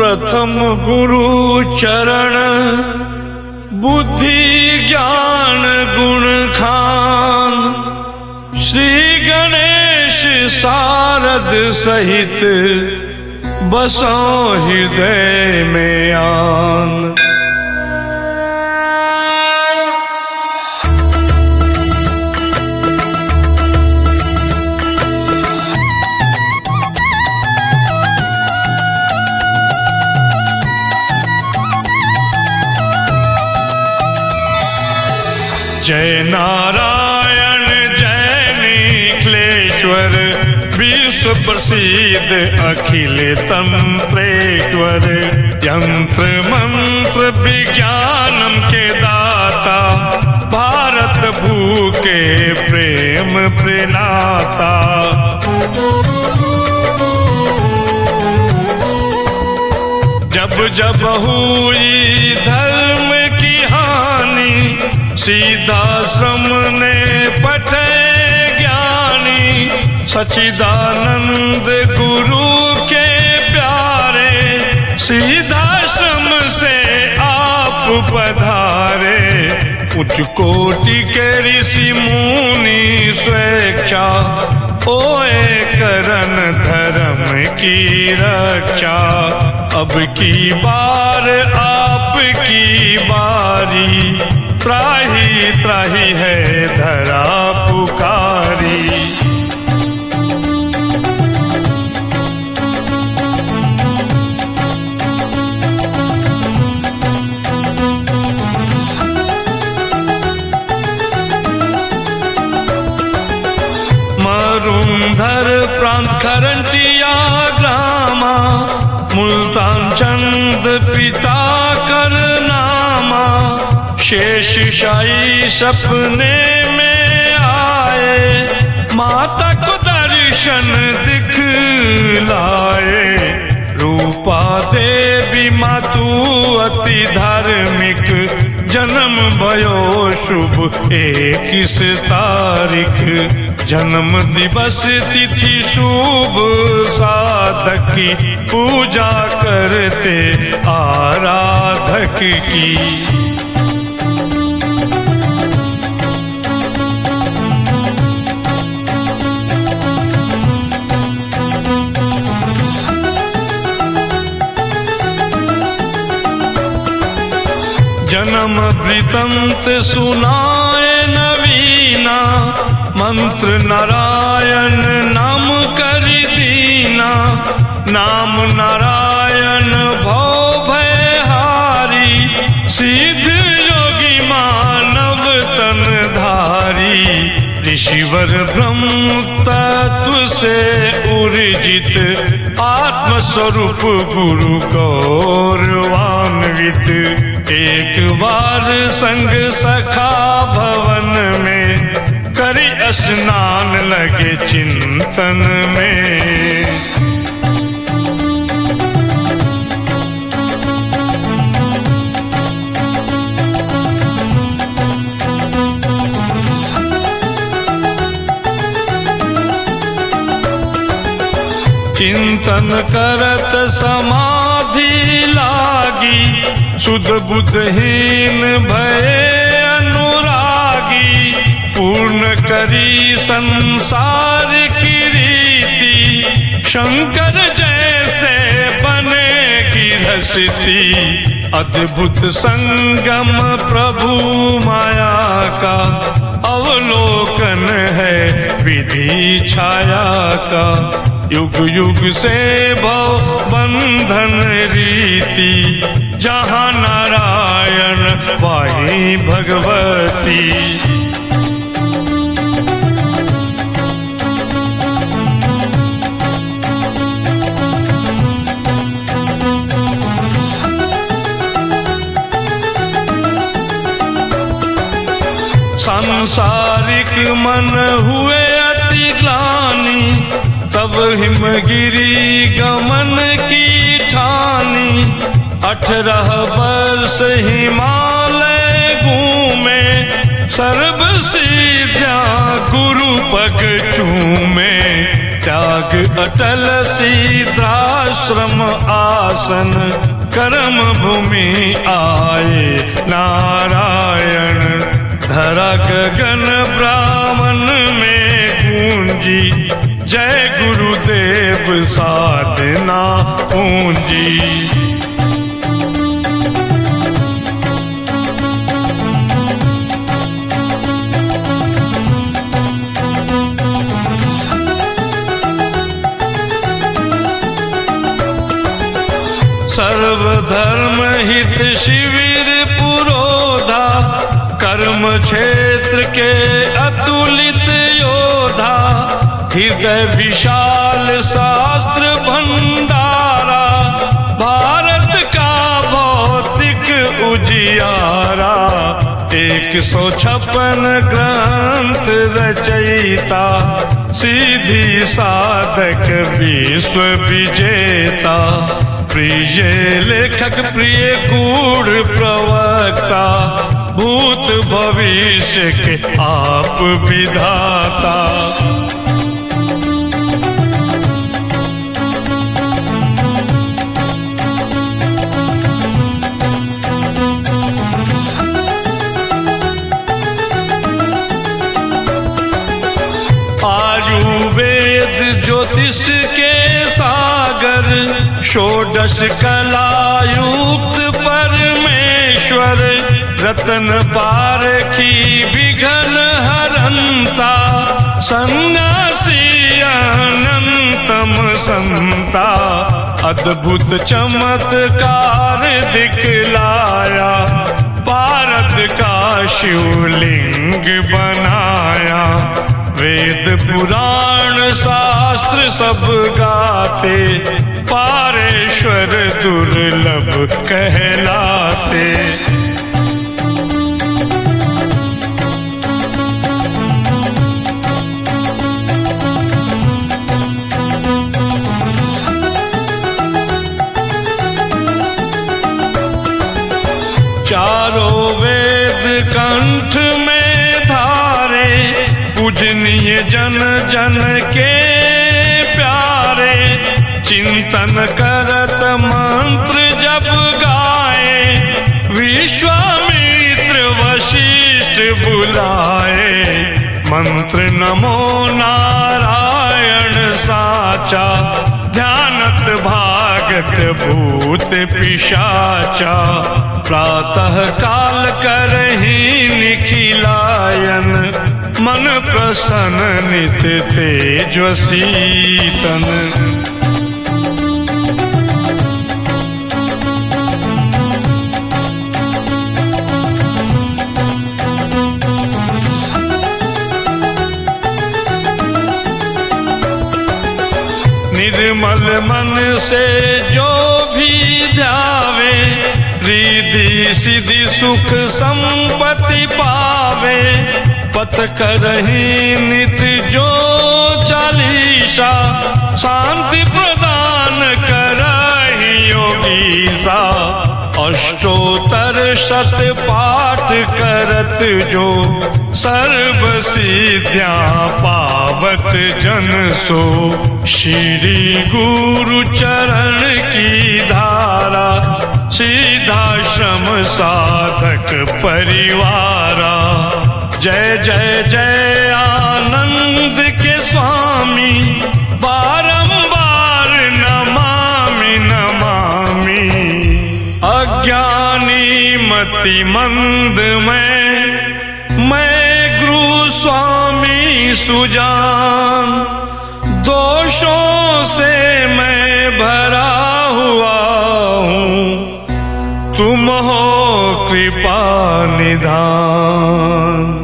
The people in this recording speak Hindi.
प्रथम गुरु चरण, बुद्धि ज्ञान गुण खान। श्री गणेश शारद सहित, बसो हृदय में आन। जय नारायण जय नीलेश्वर, विश्व प्रसिद्ध अखिल तंत्रेश्वर। यंत्र मंत्र विज्ञानम के दाता, भारत भू के प्रेम प्रेनाता। जब जब हुई धर्म की हानि, सीधाश्रम ने पठे ज्ञानी। सच्चिदानंद गुरु के प्यारे, सीधाश्रम से आप पधारे। उच्च कोटि के ऋषि मुनि स्वेच्छा, ओए करन धर्म की रक्षा। अब की बार आपकी बारी, त्राही त्राही है धरा पुकारी। मरुंधर प्रांत खरंटिया ग्रामा, मुल्तान चंद पिता कर नामा। शेष शाही सपने में आए, माता को दर्शन दिखलाए। रूपा देवी मातु अति धार्मिक, जन्म भयो शुभ 21 तारीख। जन्म दिवस तिथि शुभ साधक की, पूजा करते आराधक की। जन्म वृत्तांत सुनाए नवीना, मंत्र नारायण नाम कर दीना। नाम नारायण भव भयहारी, सिद्ध योगी मानव तन धारी। ऋषिवर ब्रह्म तत्व से उर्जित, आत्मस्वरूप गुरु गौरवान्वित। एक बार संग सखा भवन में, करी स्नान लगे चिंतन में। चिंतन करत समाधि लागी, शुद्ध बुद्धहीन भये अनुरागी। पूर्ण करी संसार की रीति, शंकर जैसे बने गृहस्थी। अद्भुत संगम प्रभु माया का, अवलोकन है विधि छाया का। युग युग से भव बंधन रीति, जहाँ नारायण वहीं भगवती। सांसारिक मन हुए अति ग्लानि, तब हिमगिरी गमन की ठानी। 18 वर्ष हिमालय घूमे, सर्व सिद्धियां गुरु पग चूमे। त्याग अटल सिद्धाश्रम आसन, कर्म भूमि आए नारायण। धरा गगन ब्राह्मण में गूंजी, जय गुरुदेव साधना पूंजी। सर्वधर्म हित शिविर पुरोधा, कर्म क्षेत्र के अतुलित योद्धा। हृदय विशाल शास्त्र भंडारा, भारत का भौतिक उजियारा। 156 ग्रंथ रचयिता, सीधी साधक विश्व विजेता। प्रिय लेखक प्रिय गूढ़ प्रवक्ता, भूत भविष्य के आप विधाता। आयुर्वेद ज्योतिष के सागर, षोडश कलायुक्त परमेश्वर। रतन पारखी विघ्न हरंता, सन्यासी अनंतम संता। अद्भुत चमत्कार दिखलाया, भारत का शिवलिंग बनाया। वेद पुराण शास्त्र सब गाते, पारेश्वर दुर्लभ कहलाते। चारों वेद कंठ में धारे, पूजनीय जन जन के प्यारे। चिंतन करत मंत्र जब गाए, विश्वामित्र वशिष्ठ बुलाए। मंत्र नमो नारायण साचा, ध्यानत भागत भूत पिशाचा। प्रातः काल करहि निखिलायन, मन प्रसन्न नित तेजस्वी तन। निर्मल मन से जो भी ध्यावे, रिद्धि सिद्धि सुख संपत्ति पावे। पथ करहि नित जो चालीसा, शांति प्रदान करहि योगीसा। अष्टोत्तर शत पाठ करत जो, सर्व सिद्धियां पावत जन सो। श्री गुरु चरण की धारा, सिद्धाश्रम साधक परिवारा। जय जय जय आनंद के स्वामी, बारंबार नमामि नमामि। अज्ञानी मति मंद मैं गुरु स्वामी सुजान। दोषों से मैं भरा हुआ हूँ, तुम हो कृपा निधान।